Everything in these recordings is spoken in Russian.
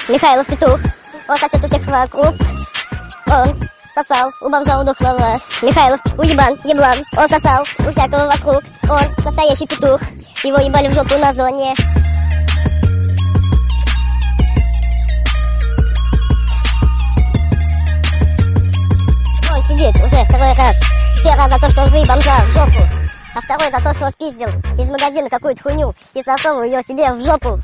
Михайлов петух, он сосет у всех вокруг. Он сосал у бомжа удохлого. Михайлов уебан, еблан, он сосал у всякого вокруг. Он настоящий петух, его ебали в жопу на зоне. Он сидит уже второй раз. Первый раз за то, что он вы бомжа в жопу, а второй за то, что он спиздил из магазина какую-то хуйню и засовывал ее себе в жопу.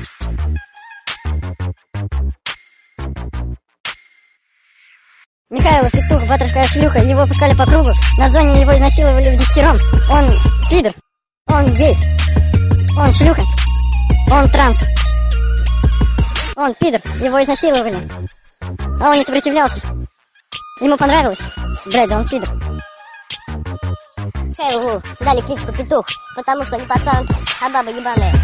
Михайлов петух, баттерская шлюха, его пускали по кругу, на зоне его изнасиловали вдесятером. Он пидор, он гей, он шлюха, он транс, он пидор, его изнасиловали, а он не сопротивлялся. Ему понравилось? Блядь, да он пидор. Михайлову дали кличку Петух, потому что не пацан, а баба ебаная.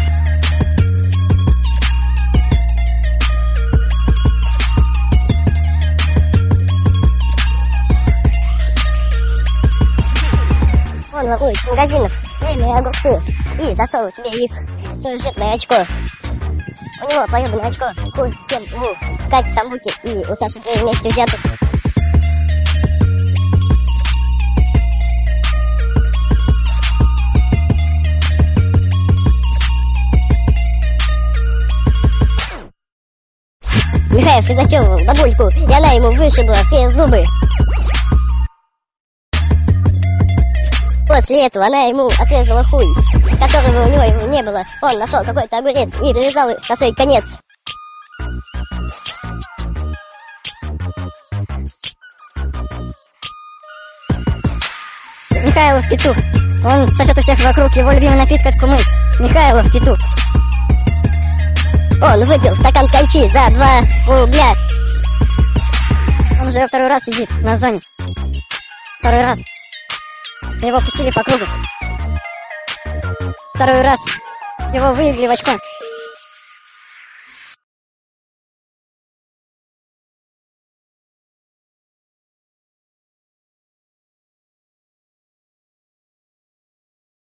Он ворует с магазинов время и огурцы и засовывает себе их в свое жирное очко. У него поебанное очко, хуй, чем у Кати Самбуки и у Саши Гея вместе взятых. Михаев изнасиловал бабульку, и она ему вышибла все зубы. После этого она ему отрезала хуй, которого у него не было. Он нашел какой-то огурец и привязал на свой конец. Михайлов петух, он сосет у всех вокруг, его любимый напиток это кумыс. Михайлов петух. Он выпил стакан коньчи за 2 рубля. Он уже второй раз сидит на зоне. Второй раз. Его пустили по кругу. Второй раз. Его выебли в очко.